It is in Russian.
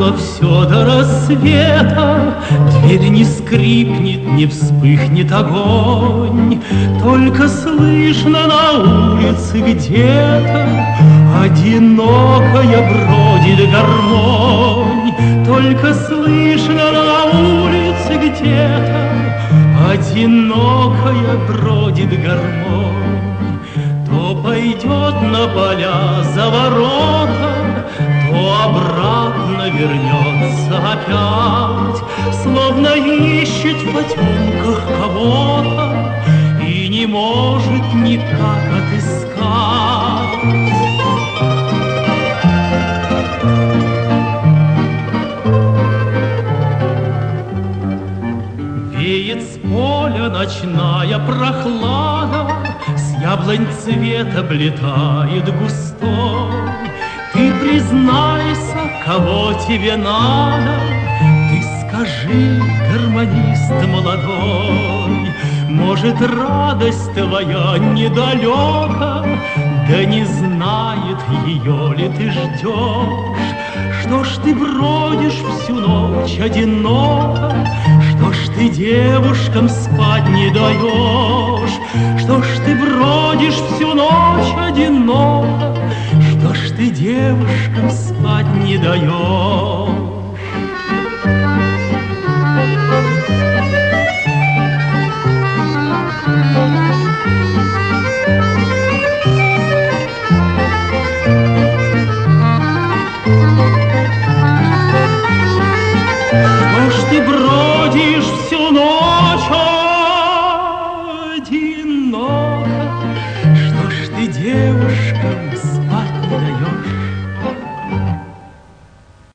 Замерло все до рассвета, дверь не скрипнет, не вспыхнет огонь. Только слышно на улице где-то одинокая бродит гармонь. Только слышно на улице где-то одинокая бродит гармонь. То пойдет на поля за ворота, то обратно вернется опять, словно ищет в потемках кого-то и не может никак отыскать. Веет с поля ночная прохлада, с яблонь цвет облетает густой. Ты признайся, кого тебе надо, ты скажи, гармонист молодой. Может, радость твоя недалека, да не знает ее ли ты ждешь. Что ж ты бродишь всю ночь одиноко, что ж ты девушкам спать не даешь? Что ж ты бродишь всю ночь одиноко, что ж ты девушкам спать не даешь? Что ж ты бродишь всю ночь одиноко, что ж ты девушкам спать